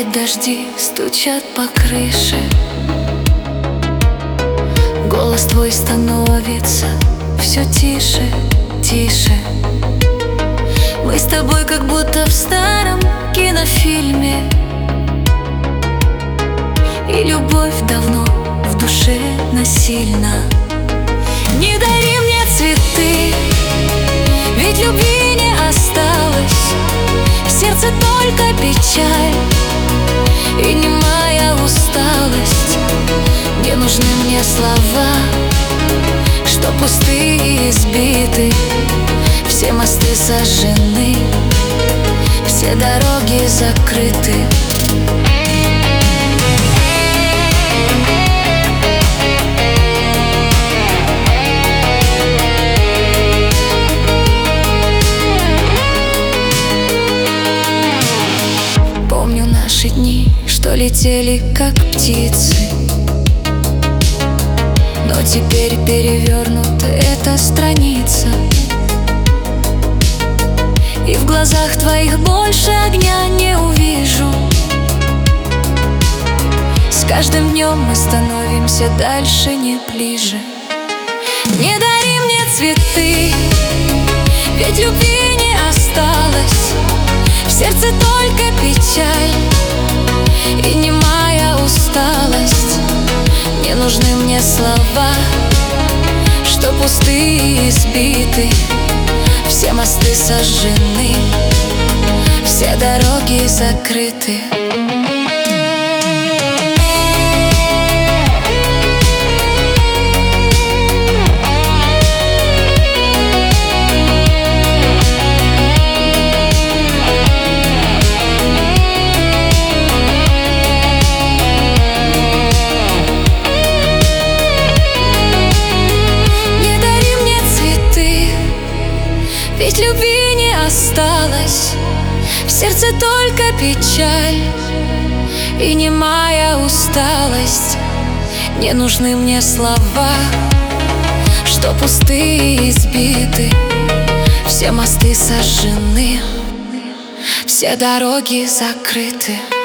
дожди стучат по крыше. Голос твой становится все тише, тише. Мы с тобой как будто в старом кинофильме, и любовь давно в душе насильна. Не дари мне цветы, ведь любви не осталось. В сердце только печаль и немая усталость. Не нужны мне слова, что пустые и избиты. Все мосты сожжены, все дороги закрыты. Помню наши дни, что летели как птицы, но теперь перевернута эта страница. И в глазах твоих больше огня не увижу. С каждым днем мы становимся дальше, не ближе. Не дари мне цветы, ведь любви не осталось. В сердце только печаль и немая усталость. Не нужны мне слова, что пустые и избиты. Все мосты сожжены, все дороги закрыты. Ведь любви не осталось. В сердце только печаль и немая усталость. Не нужны мне слова, что пустые и избиты. Все мосты сожжены, все дороги закрыты.